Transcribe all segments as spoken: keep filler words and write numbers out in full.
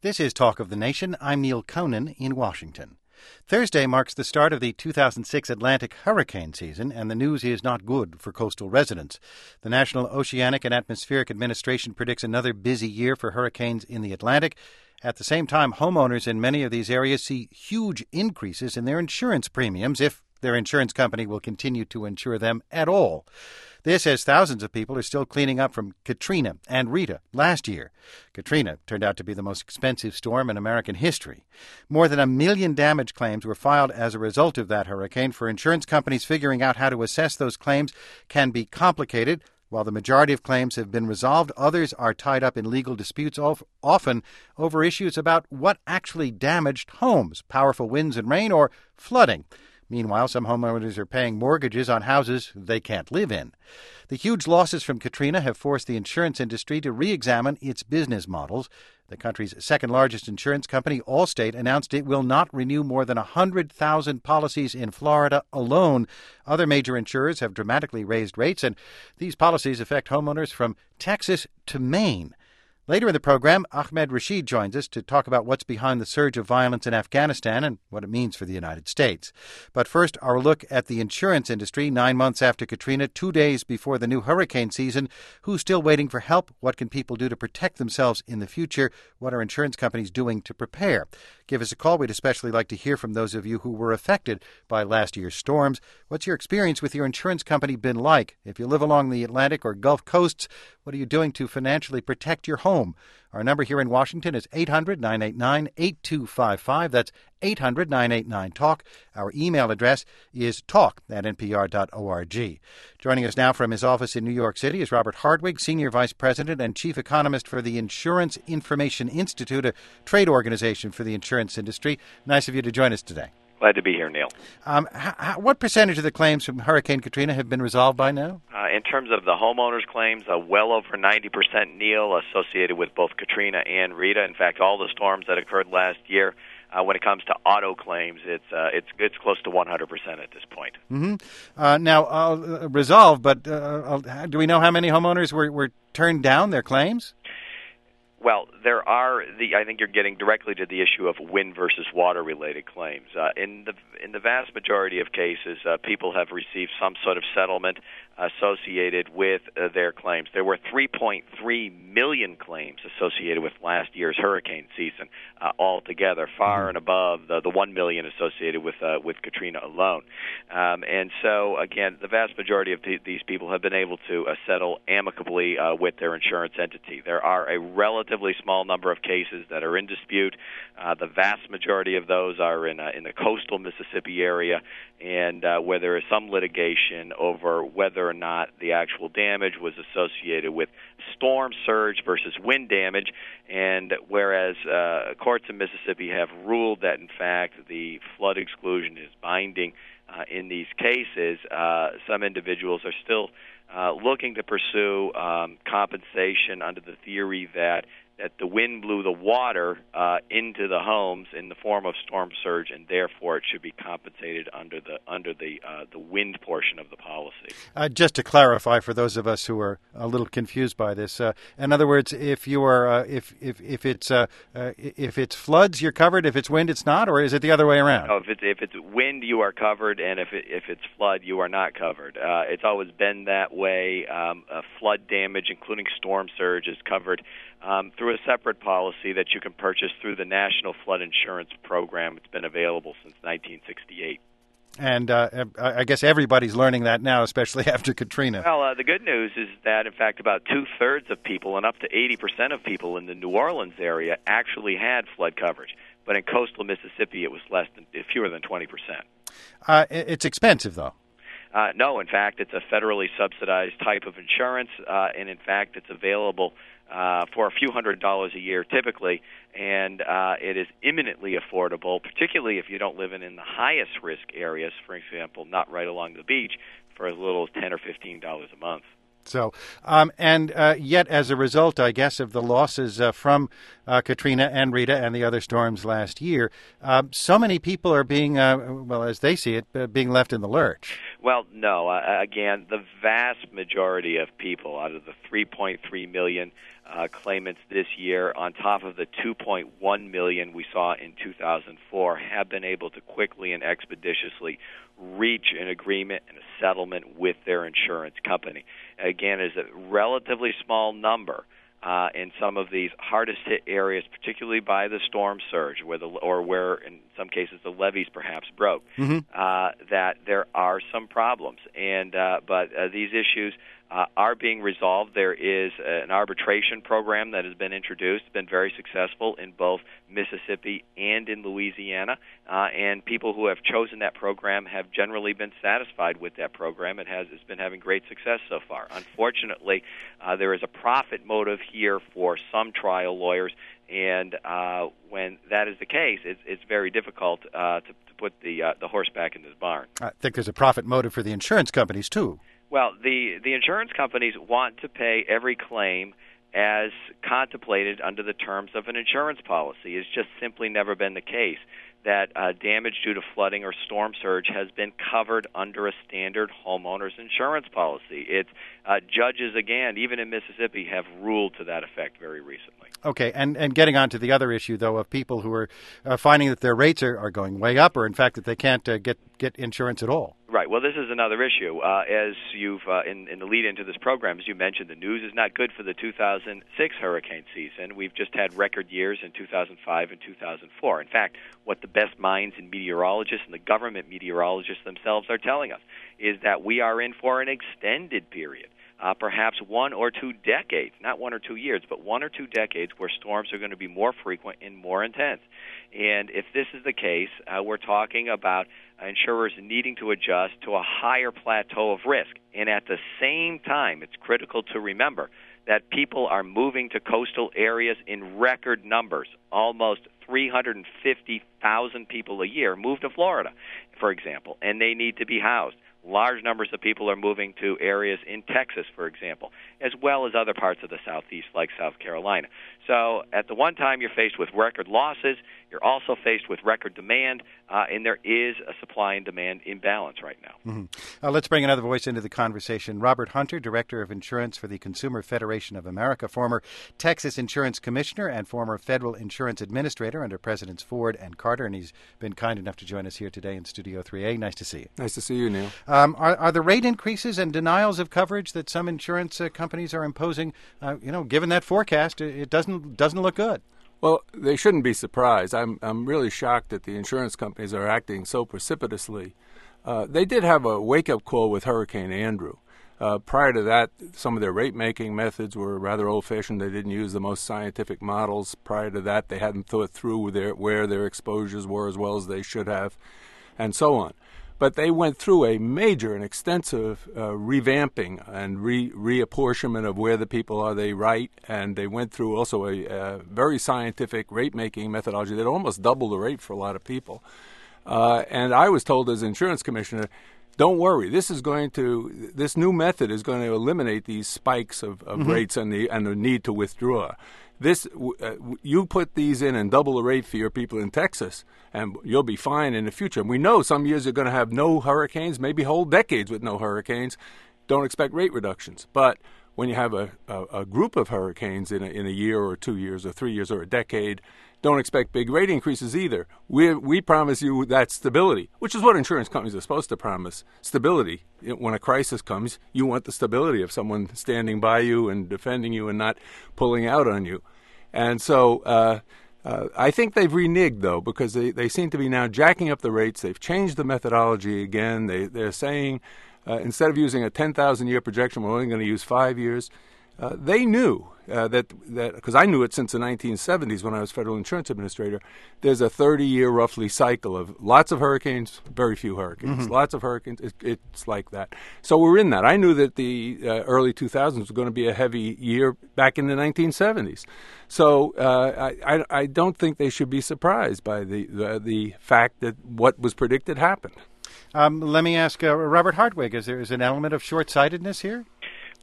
This is Talk of the Nation. I'm Neil Conan in Washington. Thursday marks the start of the two thousand six Atlantic hurricane season, and the news is not good for coastal residents. The National Oceanic and Atmospheric Administration predicts another busy year for hurricanes in the Atlantic. At the same time, homeowners in many of these areas see huge increases in their insurance premiums if their insurance company will continue to insure them at all. This as thousands of people are still cleaning up from Katrina and Rita last year. Katrina turned out to be the most expensive storm in American history. More than a million damage claims were filed as a result of that hurricane. For insurance companies, figuring out how to assess those claims can be complicated. While the majority of claims have been resolved, others are tied up in legal disputes, often over issues about what actually damaged homes, powerful winds and rain, or flooding. Meanwhile, some homeowners are paying mortgages on houses they can't live in. The huge losses from Katrina have forced the insurance industry to re-examine its business models. The country's second-largest insurance company, Allstate, announced it will not renew more than one hundred thousand policies in Florida alone. Other major insurers have dramatically raised rates, and these policies affect homeowners from Texas to Maine. Later in the program, Ahmed Rashid joins us to talk about what's behind the surge of violence in Afghanistan and what it means for the United States. But first, our look at the insurance industry nine months after Katrina, two days before the new hurricane season. Who's still waiting for help? What can people do to protect themselves in the future? What are insurance companies doing to prepare? Give us a call. We'd especially like to hear from those of you who were affected by last year's storms. What's your experience with your insurance company been like? If you live along the Atlantic or Gulf coasts, what are you doing to financially protect your home? Our number here in Washington is eight hundred, nine eight nine, eight two five five. That's eight hundred, nine eight nine, TALK. Our email address is talk at n p r dot org. Joining us now from his office in New York City is Robert Hardwig, Senior Vice President and Chief Economist for the Insurance Information Institute, a trade organization for the insurance industry. Nice of you to join us today. Glad to be here, Neil. Um, h- h- what percentage of the claims from Hurricane Katrina have been resolved by now? Uh, in terms of the homeowners' claims, uh, well over ninety percent, Neil, associated with both Katrina and Rita. In fact, all the storms that occurred last year, uh, when it comes to auto claims, it's uh, it's it's close to one hundred percent at this point. Mm-hmm. Uh, now, uh, resolved, but uh, do we know how many homeowners were, were turned down their claims? Well, there are the. I think you're getting directly to the issue of wind versus water-related claims. Uh, in the in the vast majority of cases, uh, people have received some sort of settlement associated with uh, their claims. There were three point three million claims associated with last year's hurricane season uh, altogether, far mm-hmm. and above the, the one million associated with uh, with Katrina alone. Um, and so, again, the vast majority of th- these people have been able to uh, settle amicably uh, with their insurance entity. There are a relatively small number of cases that are in dispute. Uh, the vast majority of those are in uh, in the coastal Mississippi area, and uh, where there is some litigation over whether or not the actual damage was associated with storm surge versus wind damage. And whereas uh, courts in Mississippi have ruled that, in fact, the flood exclusion is binding uh, in these cases, uh, some individuals are still uh, looking to pursue um, compensation under the theory that that the wind blew the water uh, into the homes in the form of storm surge, and therefore it should be compensated under the under the uh, the wind portion of the policy. Uh, just to clarify for those of us who are a little confused by this, uh, in other words, if you are uh, if if if it's uh, uh, if it's floods, you're covered. If it's wind, it's not, or is it the other way around? No, if it's if it's wind, you are covered, and if it, if it's flood, you are not covered. Uh, it's always been that way. Um, uh, flood damage, including storm surge, is covered Um, through a separate policy that you can purchase through the National Flood Insurance Program. It's been available since nineteen sixty-eight. And uh, I guess everybody's learning that now, especially after Katrina. Well, uh, the good news is that, in fact, about two-thirds of people and up to eighty percent of people in the New Orleans area actually had flood coverage. But in coastal Mississippi, it was less than fewer than twenty percent. Uh, it's expensive, though. Uh, no, in fact, it's a federally subsidized type of insurance, uh, and, in fact, it's available Uh, for a few hundred dollars a year typically, and uh, it is imminently affordable, particularly if you don't live in, in the highest risk areas, for example, not right along the beach, for as little as ten or fifteen dollars a month. So, um, and uh, yet, as a result, I guess, of the losses uh, from uh, Katrina and Rita and the other storms last year, uh, so many people are being, uh, well, as they see it, uh, being left in the lurch. Well, no. Uh, again, the vast majority of people, out of the three point three million uh, claimants this year, on top of the two point one million we saw in two thousand four, have been able to quickly and expeditiously reach an agreement and a settlement with their insurance company. Again, it's a relatively small number uh, in some of these hardest hit areas, particularly by the storm surge, where the, or where in some cases the levees perhaps broke, mm-hmm. uh, that there are some problems. And uh, but uh, these issues Uh, are being resolved. There is an arbitration program that has been introduced, been very successful in both Mississippi and in Louisiana, uh, and people who have chosen that program have generally been satisfied with that program. It has it's been having great success so far. Unfortunately, uh, there is a profit motive here for some trial lawyers, and uh, when that is the case, it's, it's very difficult uh, to, to put the uh, the horse back into the barn. I think there's a profit motive for the insurance companies, too. Well, the, the insurance companies want to pay every claim as contemplated under the terms of an insurance policy. It's just simply never been the case that uh, damage due to flooding or storm surge has been covered under a standard homeowner's insurance policy. It's uh, judges, again, even in Mississippi, have ruled to that effect very recently. Okay, and, and getting on to the other issue, though, of people who are uh, finding that their rates are, are going way up, or in fact that they can't uh, get, get insurance at all. Right. Well, this is another issue. Uh, as you've, uh, in, in the lead into this program, as you mentioned, the news is not good for the two thousand six hurricane season. We've just had record years in two thousand five and two thousand four. In fact, what the best minds in meteorologists and the government meteorologists themselves are telling us is that we are in for an extended period. Uh, perhaps one or two decades, not one or two years, but one or two decades where storms are going to be more frequent and more intense. And if this is the case, uh, we're talking about insurers needing to adjust to a higher plateau of risk. And at the same time, it's critical to remember that people are moving to coastal areas in record numbers. Almost three hundred fifty thousand people a year move to Florida, for example, and they need to be housed. Large numbers of people are moving to areas in Texas, for example, as well as other parts of the Southeast like South Carolina. So at the one time you're faced with record losses, you're also faced with record demand, uh, and there is a supply and demand imbalance right now. Mm-hmm. Uh, let's bring another voice into the conversation. Robert Hunter, Director of Insurance for the Consumer Federation of America, former Texas Insurance Commissioner and former Federal Insurance Administrator under Presidents Ford and Carter, and he's been kind enough to join us here today in Studio three A. Nice to see you. Nice to see you, Neil. Um, are, are the rate increases and denials of coverage that some insurance uh, companies are imposing, uh, you know, given that forecast, it, it doesn't doesn't look good? Well, they shouldn't be surprised. I'm I'm really shocked that the insurance companies are acting so precipitously. Uh, they did have a wake-up call with Hurricane Andrew. Uh, prior to that, some of their rate-making methods were rather old-fashioned. They didn't use the most scientific models. Prior to that, they hadn't thought through their, where their exposures were as well as they should have, and so on. But they went through a major and extensive uh, revamping and re- reapportionment of where the people are they right, and they went through also a, a very scientific rate-making methodology that almost doubled the rate for a lot of people. Uh, and I was told as insurance commissioner, don't worry, this is going to this new method is going to eliminate these spikes of, of mm-hmm. rates and the and the need to withdraw. This uh, you put these in and double the rate for your people in Texas, and you'll be fine in the future. And we know some years you're going to have no hurricanes, maybe whole decades with no hurricanes. Don't expect rate reductions. But when you have a, a, a group of hurricanes in a, in a year or two years or three years or a decade, don't expect big rate increases either. We we promise you that stability, which is what insurance companies are supposed to promise, stability. When a crisis comes, you want the stability of someone standing by you and defending you and not pulling out on you. And so uh, uh, I think they've reneged, though, because they, they seem to be now jacking up the rates. They've changed the methodology again. They, they're saying uh, instead of using a ten thousand year projection, we're only going to use five years. Uh, they knew uh, that, that because I knew it since the nineteen seventies when I was Federal Insurance Administrator, there's a thirty-year roughly cycle of lots of hurricanes, very few hurricanes. Mm-hmm. Lots of hurricanes, it, it's like that. So we're in that. I knew that the uh, early two thousands was going to be a heavy year back in the nineteen seventies. So uh, I, I, I don't think they should be surprised by the, the, the fact that what was predicted happened. Um, let me ask uh, Robert Hartwig, is there is an element of short-sightedness here?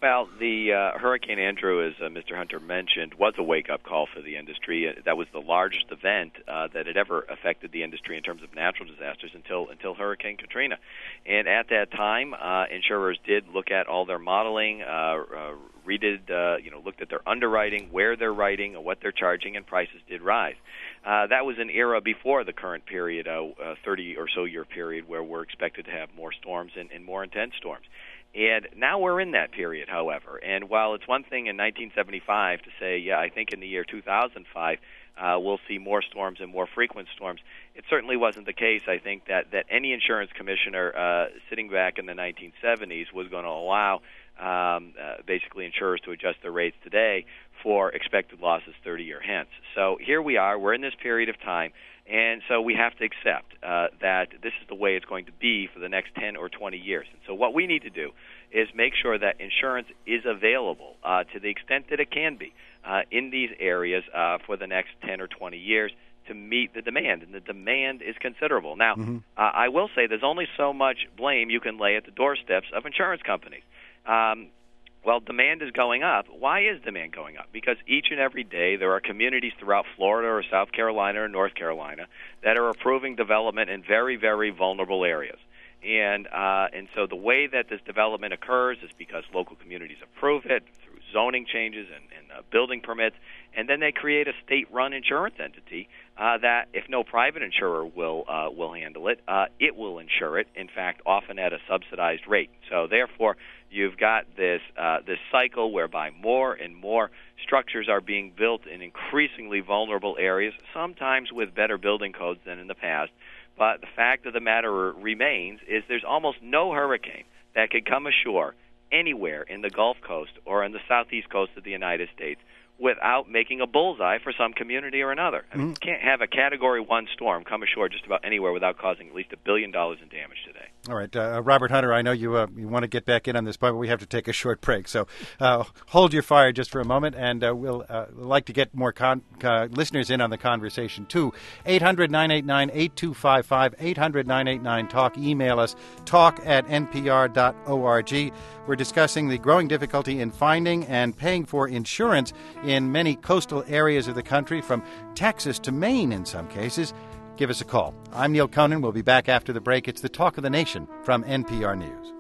Well, the uh, Hurricane Andrew, as uh, Mister Hunter mentioned, was a wake-up call for the industry. Uh, that was the largest event uh, that had ever affected the industry in terms of natural disasters until until Hurricane Katrina. And at that time, uh, insurers did look at all their modeling, uh, uh, redid, uh, you know, looked at their underwriting, where they're writing, what they're charging, and prices did rise. Uh, that was an era before the current period, a uh, uh, thirty or so year period, where we're expected to have more storms and, and more intense storms. And now we're in that period, however. And while it's one thing in nineteen seventy-five to say, yeah, I think in the year two thousand five uh, we'll see more storms and more frequent storms, it certainly wasn't the case. I think that, that any insurance commissioner uh, sitting back in the nineteen seventies was going to allow um, uh, basically insurers to adjust their rates today for expected losses thirty year hence. So here we are. We're in this period of time. And so we have to accept uh, that this is the way it's going to be for the next ten or twenty years. And so what we need to do is make sure that insurance is available uh, to the extent that it can be uh, in these areas uh, for the next ten or twenty years to meet the demand. And the demand is considerable. Now, mm-hmm. uh, I will say there's only so much blame you can lay at the doorsteps of insurance companies. Um, Well, demand is going up. Why is demand going up? Because each and every day there are communities throughout Florida or South Carolina or North Carolina that are approving development in very, very vulnerable areas. And uh, and so the way that this development occurs is because local communities approve it through zoning changes and, and uh, building permits, and then they create a state-run insurance entity uh, that, if no private insurer will uh, will handle it, uh, it will insure it, in fact, often at a subsidized rate. So therefore, you've got this uh, this cycle whereby more and more structures are being built in increasingly vulnerable areas, sometimes with better building codes than in the past. But the fact of the matter remains is there's almost no hurricane that could come ashore anywhere in the Gulf Coast or on the southeast coast of the United States without making a bullseye for some community or another. I mean, mm-hmm. You can't have a Category one storm come ashore just about anywhere without causing at least a billion dollars in damage today. All right. Uh, Robert Hunter, I know you uh, you want to get back in on this point, but we have to take a short break. So uh, hold your fire just for a moment, and uh, we'll uh, like to get more con- uh, listeners in on the conversation, too. eight hundred nine eight nine eight two five five, eight hundred nine eight nine talk. Email us, talk at n p r dot org. We're discussing the growing difficulty in finding and paying for insurance in many coastal areas of the country, from Texas to Maine in some cases. Give us a call. I'm Neil Conan. We'll be back after the break. It's the Talk of the Nation from N P R News.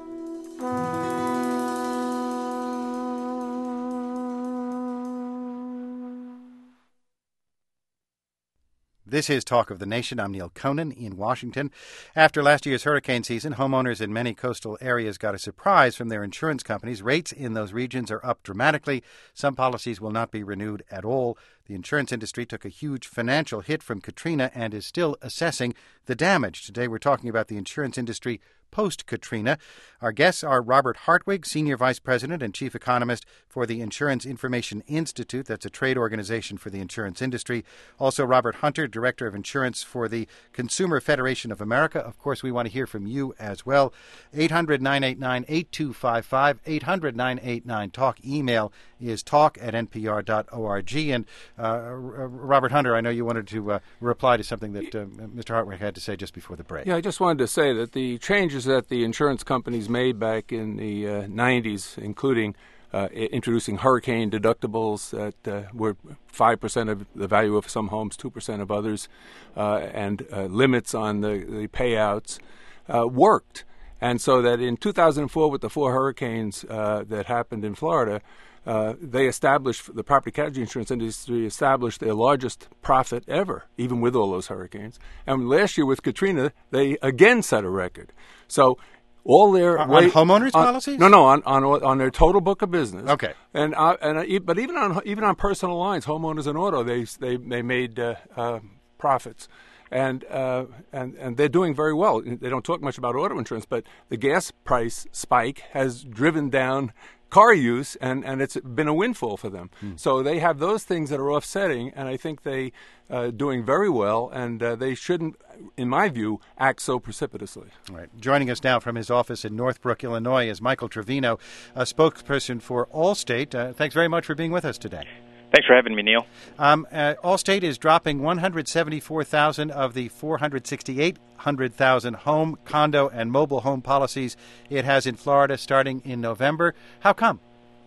This is Talk of the Nation. I'm Neil Conan in Washington. After last year's hurricane season, homeowners in many coastal areas got a surprise from their insurance companies. Rates in those regions are up dramatically. Some policies will not be renewed at all. The insurance industry took a huge financial hit from Katrina and is still assessing the damage. Today we're talking about the insurance industry post-Katrina. Our guests are Robert Hartwig, Senior Vice President and Chief Economist for the Insurance Information Institute. That's a trade organization for the insurance industry. Also, Robert Hunter, Director of Insurance for the Consumer Federation of America. Of course, we want to hear from you as well. eight hundred nine eight nine eight two five five, eight hundred nine eight nine talk. Email is talk at n p r dot org. And uh, Robert Hunter, I know you wanted to uh, reply to something that uh, Mister Hartwig had to say just before the break. Yeah, I just wanted to say that the changes that the insurance companies made back in the uh, nineties, including uh, introducing hurricane deductibles that uh, were five percent of the value of some homes, two percent of others, uh, and uh, limits on the, the payouts, uh, worked. And so that in two thousand four, with the four hurricanes uh, that happened in Florida, Uh, they established, the property casualty insurance industry established their largest profit ever, even with all those hurricanes. And last year with Katrina, they again set a record. So all their on, way, on homeowners on, policies? No, no, on, on on their total book of business. Okay. And uh, and uh, but even on even on personal lines, homeowners and auto, they they they made uh, uh, profits. And uh, and and they're doing very well. They don't talk much about auto insurance, but the gas price spike has driven down car use, and, and it's been a windfall for them. Mm. So they have those things that are offsetting, and I think they uh, doing very well, and uh, they shouldn't, in my view, act so precipitously. All right. Joining us now from his office in Northbrook, Illinois, is Michael Trevino, a spokesperson for Allstate. Uh, thanks very much for being with us today. Thanks for having me, Neil. Um, uh, Allstate is dropping one hundred seventy-four thousand of the four hundred sixty-eight thousand home, condo, and mobile home policies it has in Florida starting in November. How come?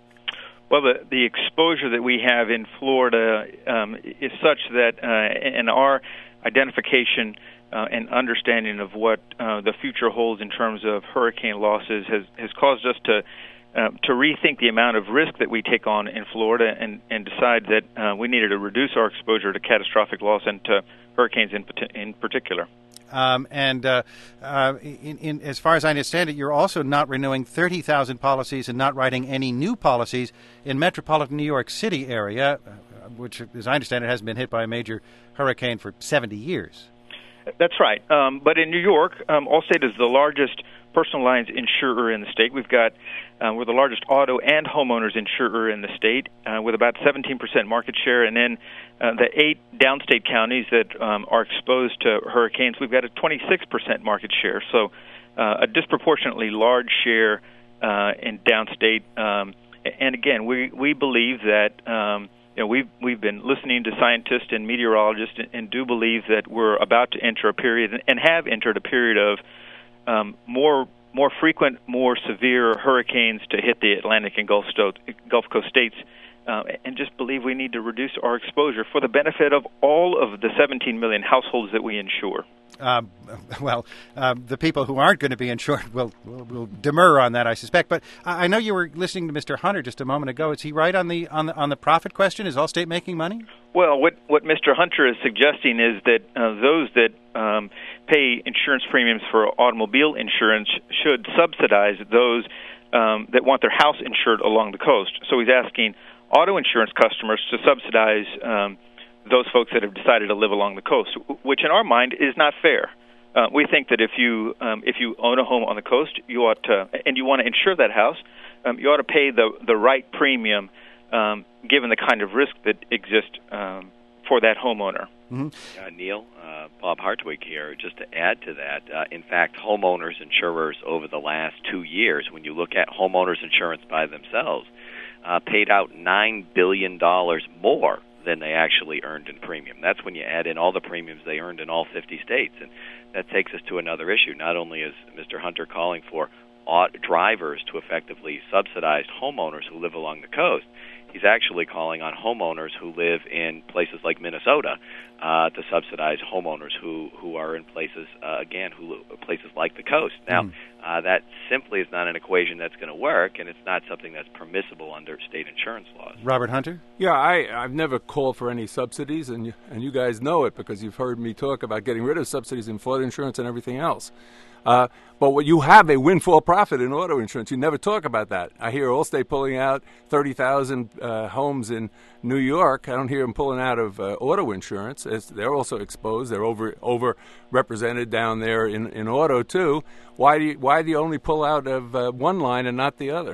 Well, the, the exposure that we have in Florida um, is such that uh, in our identification uh, and understanding of what uh, the future holds in terms of hurricane losses has, has caused us to Uh, to rethink the amount of risk that we take on in Florida and, and decide that uh, we needed to reduce our exposure to catastrophic loss and to hurricanes in, in particular. Um, and uh, uh, in, in, as far as I understand it, you're also not renewing thirty thousand policies and not writing any new policies in metropolitan New York City area, uh, which, as I understand it, hasn't been hit by a major hurricane for seventy years. That's right. Um, but in New York, um, Allstate is the largest personal lines insurer in the state. We've got uh, we're the largest auto and homeowners insurer in the state uh, with about seventeen percent market share. And then uh, the eight downstate counties that um, are exposed to hurricanes, we've got a twenty-six percent market share. So uh, a disproportionately large share uh, in downstate. Um, and again, we we believe that um, you know we've we've been listening to scientists and meteorologists and, and do believe that we're about to enter a period and have entered a period of Um, more more frequent, more severe hurricanes to hit the Atlantic and Gulf, Sto- Gulf Coast states, uh, and just believe we need to reduce our exposure for the benefit of all of the seventeen million households that we insure. Uh, well, uh, the people who aren't going to be insured will, will will demur on that, I suspect. But I know you were listening to Mister Hunter just a moment ago. Is he right on the on the on the profit question? Is Allstate making money? Well, what what Mister Hunter is suggesting is that uh, those that um, pay insurance premiums for automobile insurance should subsidize those um, that want their house insured along the coast. So he's asking auto insurance customers to subsidize um, those folks that have decided to live along the coast, which in our mind is not fair. Uh, we think that if you um, if you own a home on the coast, you ought to, and you want to insure that house, um, you ought to pay the the right premium, um, given the kind of risk that exists um, for that homeowner. Mm-hmm. Uh, Neil, uh, Bob Hartwig here. Just to add to that, uh, in fact, homeowners insurers over the last two years, when you look at homeowners insurance by themselves, uh, paid out nine billion dollars more than they actually earned in premium. That's when you add in all the premiums they earned in all fifty states. And that takes us to another issue. Not only is Mister Hunter calling for drivers to effectively subsidize homeowners who live along the coast, he's actually calling on homeowners who live in places like Minnesota uh, to subsidize homeowners who, who are in places, uh, again, who places like the coast. Now, mm. uh, that simply is not an equation that's going to work, and it's not something that's permissible under state insurance laws. Robert Hunter? Yeah, I, I've never called for any subsidies, and you, and you guys know it because you've heard me talk about getting rid of subsidies in flood insurance and everything else. Uh, but what you have a windfall profit in auto insurance. You never talk about that. I hear Allstate pulling out thirty thousand uh, homes in New York. I don't hear them pulling out of uh, auto insurance. As they're also exposed. They're over over represented down there in, in auto too. Why do you, why do you only pull out of uh, one line and not the other?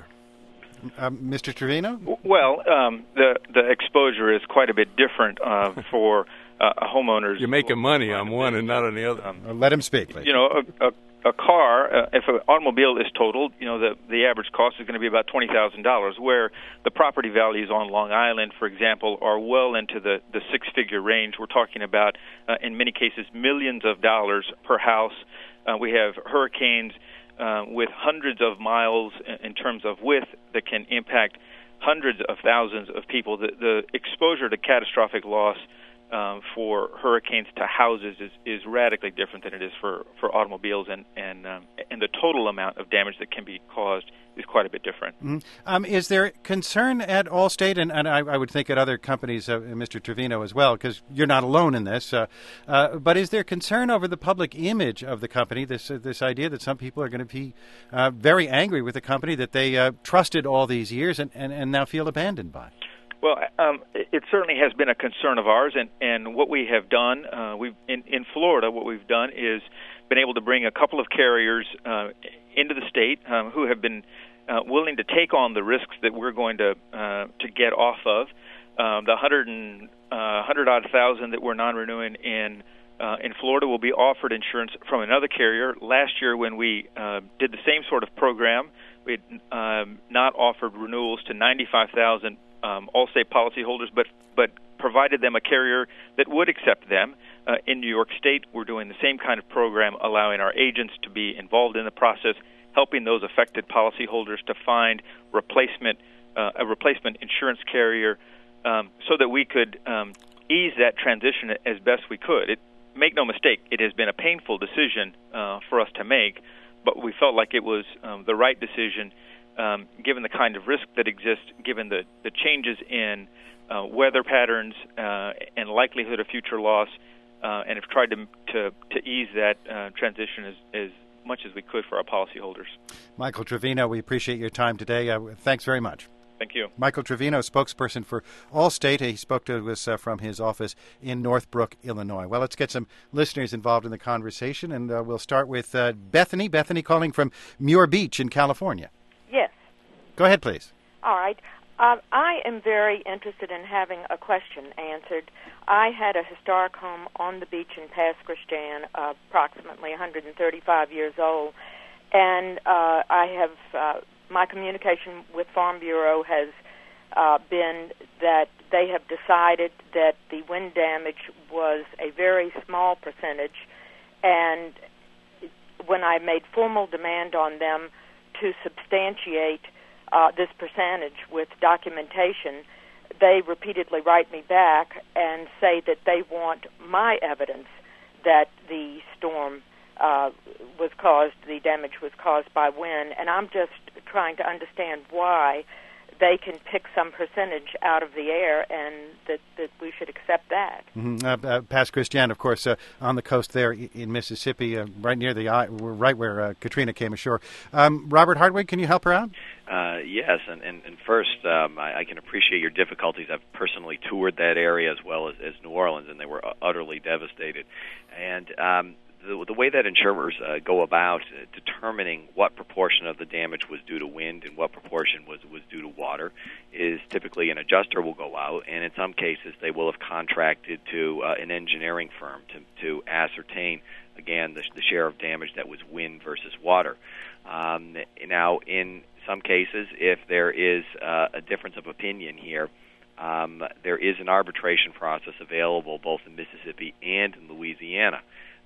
Um, Mister Trevino? Well, um, the the exposure is quite a bit different uh, for uh, homeowners. You're making money on one and not on the other. Um, Let him speak, please. You know, a, a A car, uh, if an automobile is totaled, you know, the the average cost is going to be about twenty thousand dollars, where the property values on Long Island, for example, are well into the, the six-figure range. We're talking about, uh, in many cases, millions of dollars per house. Uh, we have hurricanes uh, with hundreds of miles in terms of width that can impact hundreds of thousands of people. The, the exposure to catastrophic loss Um, for hurricanes to houses is, is radically different than it is for, for automobiles, and and, um, and the total amount of damage that can be caused is quite a bit different. Mm-hmm. Um, is there concern at Allstate, and, and I, I would think at other companies, uh, Mister Trevino as well, because you're not alone in this, uh, uh, but is there concern over the public image of the company, this uh, this idea that some people are going to be uh, very angry with the company that they uh, trusted all these years and, and, and now feel abandoned by? Well, um, it certainly has been a concern of ours, and, and what we have done, uh, we've in, in Florida, what we've done is been able to bring a couple of carriers uh, into the state um, who have been uh, willing to take on the risks that we're going to uh, to get off of. Um, the hundred and uh, hundred odd thousand that we're non-renewing in uh, in Florida will be offered insurance from another carrier. Last year, when we uh, did the same sort of program, we had um, not offered renewals to ninety-five thousand um, Allstate policyholders, but but provided them a carrier that would accept them. Uh, in New York State, we're doing the same kind of program, allowing our agents to be involved in the process, helping those affected policyholders to find replacement uh, a replacement insurance carrier, um, so that we could um, ease that transition as best we could. It, make no mistake, it has been a painful decision uh, for us to make, but we felt like it was um, the right decision, um, given the kind of risk that exists, given the, the changes in uh, weather patterns uh, and likelihood of future loss. Uh, and have tried to to, to ease that uh, transition as, as much as we could for our policyholders. Michael Trevino, we appreciate your time today. Uh, thanks very much. Thank you. Michael Trevino, spokesperson for Allstate. He spoke to us uh, from his office in Northbrook, Illinois. Well, let's get some listeners involved in the conversation, and uh, we'll start with uh, Bethany. Bethany calling from Muir Beach in California. Yes. Go ahead, please. All right. Uh, I am very interested in having a question answered. I had a historic home on the beach in Pass Christian, uh, approximately one hundred thirty-five years old, and uh, I have uh, my communication with Farm Bureau has uh, been that they have decided that the wind damage was a very small percentage, and when I made formal demand on them to substantiate Uh, this percentage with documentation, they repeatedly write me back and say that they want my evidence that the storm uh, was caused, the damage was caused by wind, and I'm just trying to understand why they can pick some percentage out of the air and that, that we should accept that. Mm-hmm. Uh, uh, Pass Christian, of course, uh, on the coast there in Mississippi, uh, right near the eye, right where uh, Katrina came ashore. Um, Robert Hartwig, can you help her out? Uh, yes, and, and, and first, um, I, I can appreciate your difficulties. I've personally toured that area as well as, as New Orleans, and they were utterly devastated. And um, the, the way that insurers uh, go about uh, determining what proportion of the damage was due to wind and what proportion was, was due to water is typically an adjuster will go out, and in some cases they will have contracted to uh, an engineering firm to, to ascertain, again, the, the share of damage that was wind versus water. Um, now, in some cases, if there is uh, a difference of opinion here, um, there is an arbitration process available both in Mississippi and in Louisiana.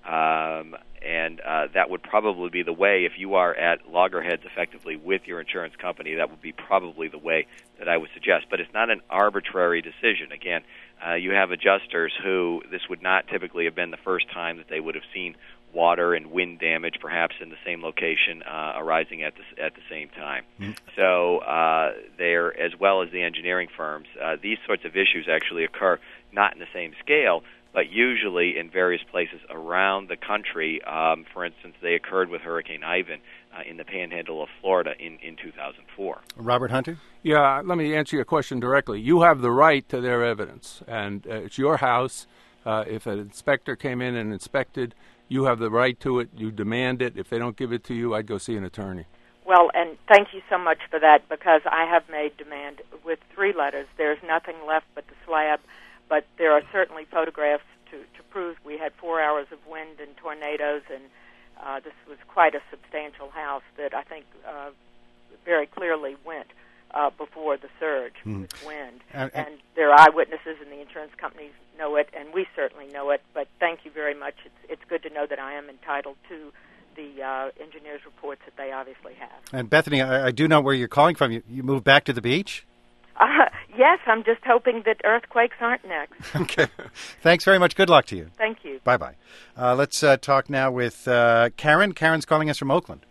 Um, and uh, that would probably be the way, if you are at loggerheads effectively with your insurance company, that would be probably the way that I would suggest. But it's not an arbitrary decision. Again, uh, you have adjusters who this would not typically have been the first time that they would have seen water and wind damage, perhaps in the same location, uh, arising at the, at the same time. Mm-hmm. So uh, there, as well as the engineering firms, uh, these sorts of issues actually occur not in the same scale, but usually in various places around the country. Um, for instance, they occurred with Hurricane Ivan uh, in the panhandle of Florida in, in two thousand four. Robert Hunter? Yeah, let me answer your question directly. You have the right to their evidence, and uh, it's your house. Uh, if an inspector came in and inspected, you have the right to it. You demand it. If they don't give it to you, I'd go see an attorney. Well, and thank you so much for that, because I have made demand with three letters. There's nothing left but the slab, but there are certainly photographs to, to prove we had four hours of wind and tornadoes, and uh, this was quite a substantial house that I think uh, very clearly went uh, before the surge mm. with wind. Uh, uh, and there are eyewitnesses, and the insurance companies know it, and we certainly know it, but thank you very much. It's, it's good to know that I am entitled to the uh, engineers' reports that they obviously have. And Bethany, I, I do know where you're calling from. You, you moved back to the beach? Uh, yes, I'm just hoping that earthquakes aren't next. Okay. Thanks very much. Good luck to you. Thank you. Bye-bye. Uh, let's uh, talk now with uh, Karen. Karen's calling us from Oakland.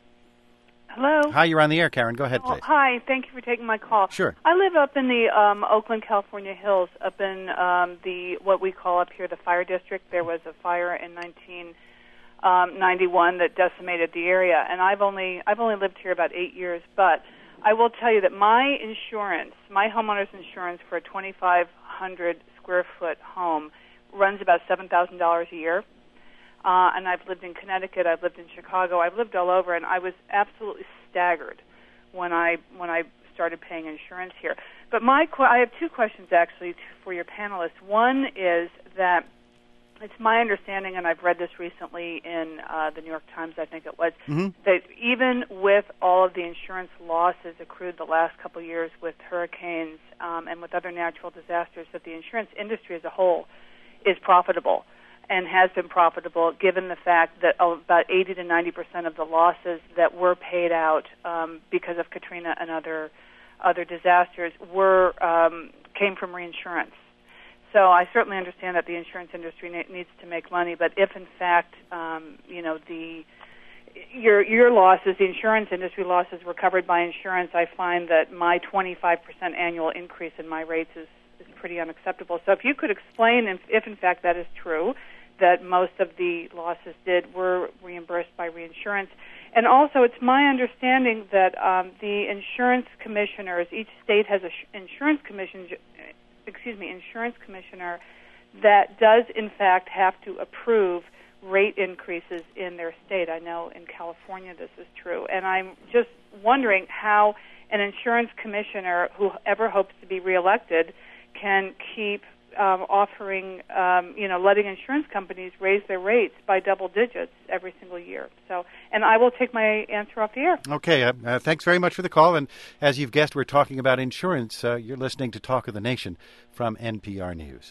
Hello. Hi, you're on the air, Karen. Go ahead, oh, please. Hi, thank you for taking my call. Sure. I live up in the um, Oakland, California hills, up in um, the what we call up here the fire district. There was a fire in nineteen ninety-one that decimated the area, and I've only I've only lived here about eight years, but I will tell you that my insurance, my homeowner's insurance for a twenty-five hundred square foot home runs about seven thousand dollars a year. Uh, and I've lived in Connecticut, I've lived in Chicago, I've lived all over, and I was absolutely staggered when I when I started paying insurance here. But my qu- I have two questions actually for your panelists. One is that it's my understanding, and I've read this recently in uh, the New York Times, I think it was, mm-hmm. that even with all of the insurance losses accrued the last couple of years with hurricanes um, and with other natural disasters, that the insurance industry as a whole is profitable and has been profitable, given the fact that about eighty to ninety percent of the losses that were paid out um, because of Katrina and other other disasters were um, came from reinsurance. So I certainly understand that the insurance industry ne- needs to make money, but if in fact, um, you know, the your your losses, the insurance industry losses, were covered by insurance, I find that my twenty-five percent annual increase in my rates is, is pretty unacceptable. So if you could explain if, if in fact that is true, that most of the losses did were reimbursed by reinsurance. And also, it's my understanding that um, the insurance commissioners, each state has an sh- insurance commission, excuse me, insurance commissioner that does in fact have to approve rate increases in their state. I know in California this is true. And I'm just wondering how an insurance commissioner who ever hopes to be reelected can keep Um, offering, um, you know, letting insurance companies raise their rates by double digits every single year. So, and I will take my answer off the air. Okay, uh, uh, thanks very much for the call. And as you've guessed, we're talking about insurance. Uh, you're listening to Talk of the Nation from N P R News.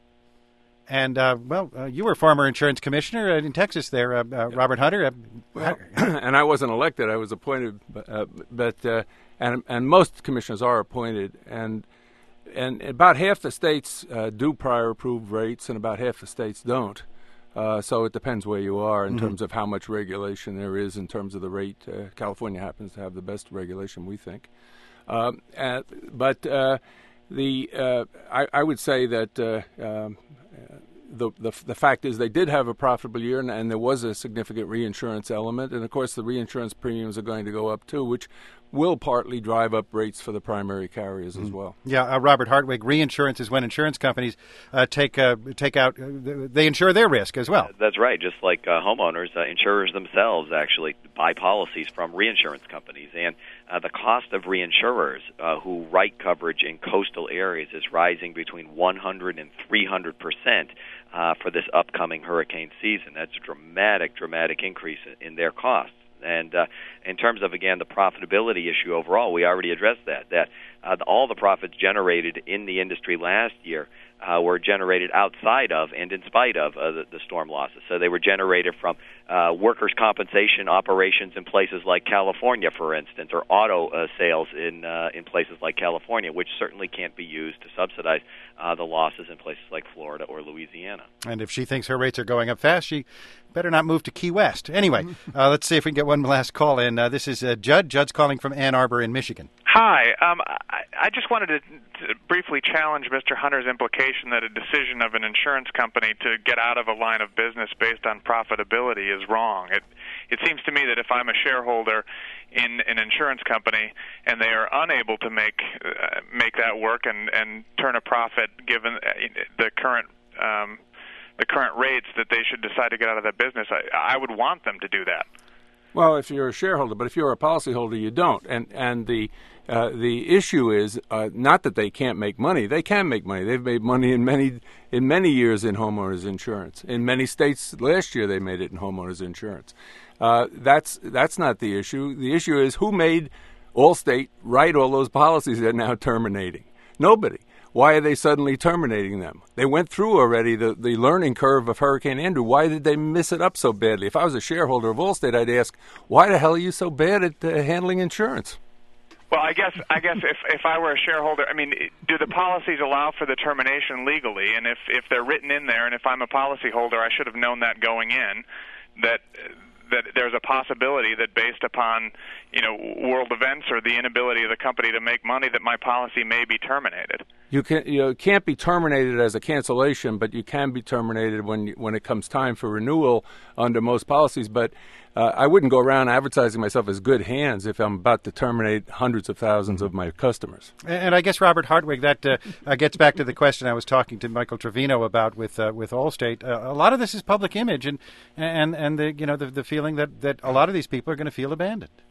And, uh, well, uh, you were former insurance commissioner in Texas there, uh, uh, Robert Hunter. Uh, well, and I wasn't elected. I was appointed. Uh, but uh, and, and most commissioners are appointed. And And about half the states uh, do prior approved rates, and about half the states don't. Uh, so it depends where you are in mm-hmm. terms of how much regulation there is in terms of the rate. Uh, California happens to have the best regulation, we think. Uh, uh, but uh, the uh, I, I would say that uh, um, the, the the fact is they did have a profitable year, and, and there was a significant reinsurance element. And of course, the reinsurance premiums are going to go up too, which will partly drive up rates for the primary carriers mm-hmm. as well. Yeah, uh, Robert Hartwig, reinsurance is when insurance companies uh, take uh, take out, uh, they insure their risk as well. That's right. Just like uh, homeowners, uh, insurers themselves actually buy policies from reinsurance companies. And uh, the cost of reinsurers uh, who write coverage in coastal areas is rising between one hundred and three hundred percent uh, for this upcoming hurricane season. That's a dramatic, dramatic increase in, in their costs. And uh, in terms of, again, the profitability issue overall, we already addressed that, that uh, the, all the profits generated in the industry last year uh, were generated outside of and in spite of uh, the, the storm losses. So they were generated from uh, workers' compensation operations in places like California, for instance, or auto uh, sales in uh, in places like California, which certainly can't be used to subsidize uh, the losses in places like Florida or Louisiana. And if she thinks her rates are going up fast, she better not move to Key West. Anyway, uh, let's see if we can get one last call in. Uh, this is uh, Judd. Judd's calling from Ann Arbor in Michigan. Hi. Um, I, I just wanted to, to briefly challenge Mister Hunter's implication that a decision of an insurance company to get out of a line of business based on profitability is wrong. It it seems to me that if I'm a shareholder in an insurance company and they are unable to make uh, make that work and, and turn a profit given the current um, the current rates, that they should decide to get out of that business, I, I would want them to do that. Well, if you're a shareholder, but if you're a policyholder, you don't. And and the uh, the issue is uh, not that they can't make money. They can make money. They've made money in many in many years in homeowners insurance. In many states, last year they made it in homeowners insurance. Uh, that's that's not the issue. The issue is who made Allstate write all those policies they're now terminating. Nobody. Why are they suddenly terminating them? They went through already the, the learning curve of Hurricane Andrew. Why did they miss it up so badly? If I was a shareholder of Allstate, I'd ask, why the hell are you so bad at uh, handling insurance? Well, I guess I guess if if I were a shareholder, I mean, do the policies allow for the termination legally? And if, if they're written in there, and if I'm a policyholder, I should have known that going in, that that there's a possibility that based upon, you know, world events or the inability of the company to make money, that my policy may be terminated. You can you know, it can't be terminated as a cancellation, but you can be terminated when when it comes time for renewal under most policies. But uh, I wouldn't go around advertising myself as good hands if I'm about to terminate hundreds of thousands of my customers. And I guess, Robert Hartwig, that uh, uh, gets back to the question I was talking to Michael Trevino about with uh, with Allstate. Uh, a lot of this is public image, and and and the you know the the feeling that that a lot of these people are going to feel abandoned.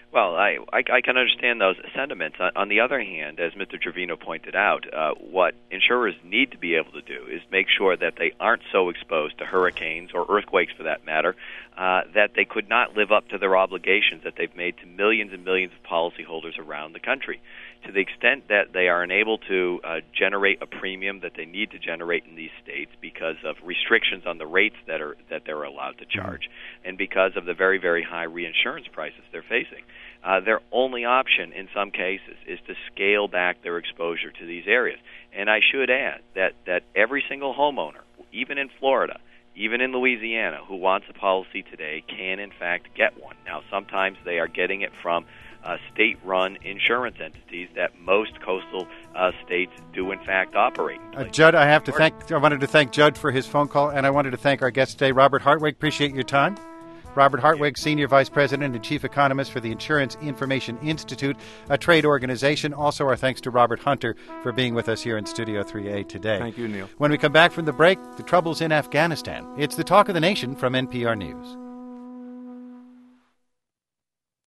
Well, I, I, I can understand those sentiments. On, on the other hand, as Mister Trevino pointed out, uh, what insurers need to be able to do is make sure that they aren't so exposed to hurricanes or earthquakes, for that matter, uh, that they could not live up to their obligations that they've made to millions and millions of policyholders around the country. To the extent that they are unable to uh, generate a premium that they need to generate in these states because of restrictions on the rates that are that they're allowed to charge, mm-hmm. and because of the very, very high reinsurance prices they're facing, uh, their only option in some cases is to scale back their exposure to these areas. And I should add that, that every single homeowner, even in Florida, even in Louisiana, who wants a policy today can, in fact, get one. Now, sometimes they are getting it from Uh, state-run insurance entities that most coastal uh, states do, in fact, operate. Uh, Judd, I have to thank. I wanted to thank Judd for his phone call, and I wanted to thank our guest today, Robert Hartwig. Appreciate your time. Robert Hartwig, Senior Vice President and Chief Economist for the Insurance Information Institute, a trade organization. Also, our thanks to Robert Hunter for being with us here in Studio three A today. Thank you, Neil. When we come back from the break, the troubles in Afghanistan. It's the Talk of the Nation from N P R News.